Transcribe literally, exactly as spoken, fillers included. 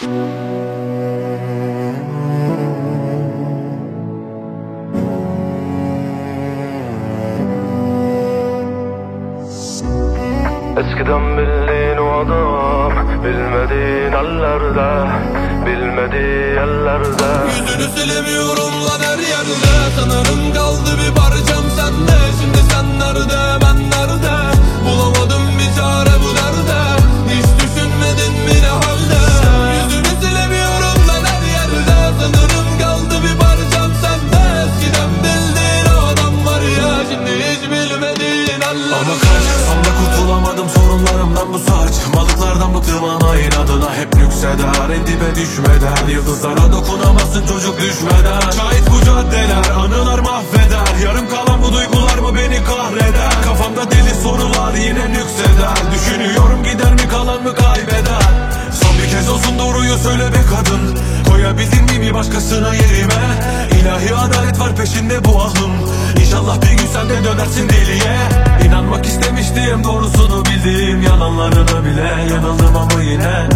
Eskiden bildiğin o adam bilmediğin hallerde, bilmediği yerlerde. Yüzünü silemiyorum lan her yerde. Sanırım kaldı bir parçam sende. Şimdi sen nerede, ben nerede? Bulamadım bir çare bu derde. Hiç düşünmedin mi ne halde? Yüzünü silemiyorum lan her yerde. Sanırım kaldı bir parçam sende. Eskiden bildiğin o adam var ya, şimdi hiç bilmediğin haller. Ama kaç, sonunda kurtulamadım sorunlarımdan bu saçmalıklardan bıktım ama inadına hep yükseder. En dibe düşmeden, yıldızlara dokunamazsın çocuk düşmeden. Şahit bu caddeler, anılar mahveder. Yarım kalan bu duygular mı beni kahreder? Kafamda deli sorular yine nükseder. Düşünüyorum gider mi kalan mı kaybeder? Son bir kez olsun doğruyu söyle be kadın. Koyabildin mi bir başkasına yerime? İlahi adalet var peşinde bu ahım. İnşallah bir gün sen de dönersin deliye. İnanmak istemiştim, doğrusunu bildim. Yalanlarına bile yanıldım ama yine